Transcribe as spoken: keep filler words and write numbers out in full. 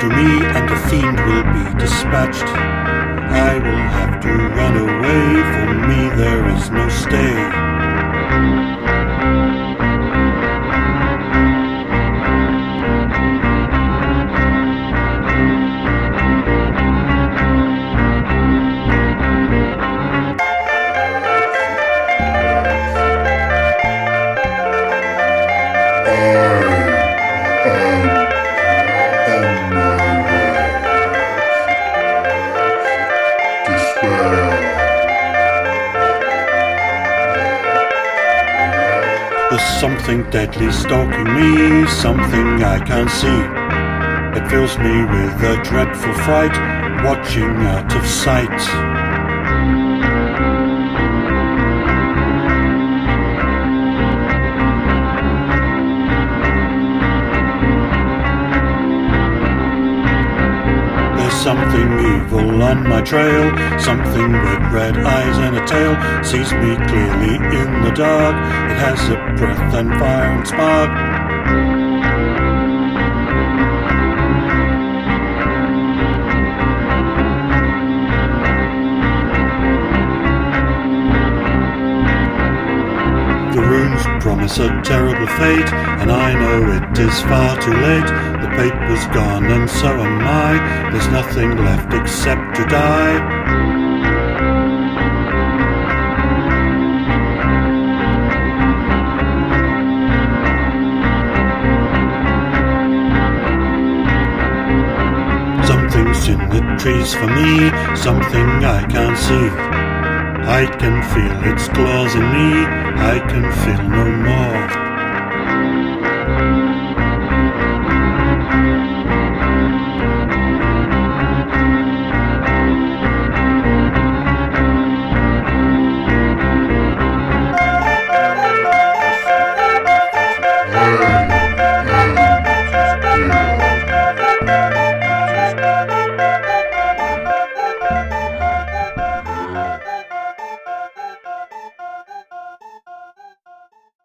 to me, and the fiend will be dispatched. I will have to run away, for me there is no stay. There's something deadly stalking me, something I can't see. It fills me with a dreadful fright, watching out of sight. Something evil on my trail, something with red eyes and a tail, sees me clearly in the dark. It has a breath and fire and spark. The runes promise a terrible fate, and I know it is far too late. The paper's gone and so am I. There's nothing left except to die. Something's in the trees for me, something I can't see. I can feel its claws in me, I can feel no more.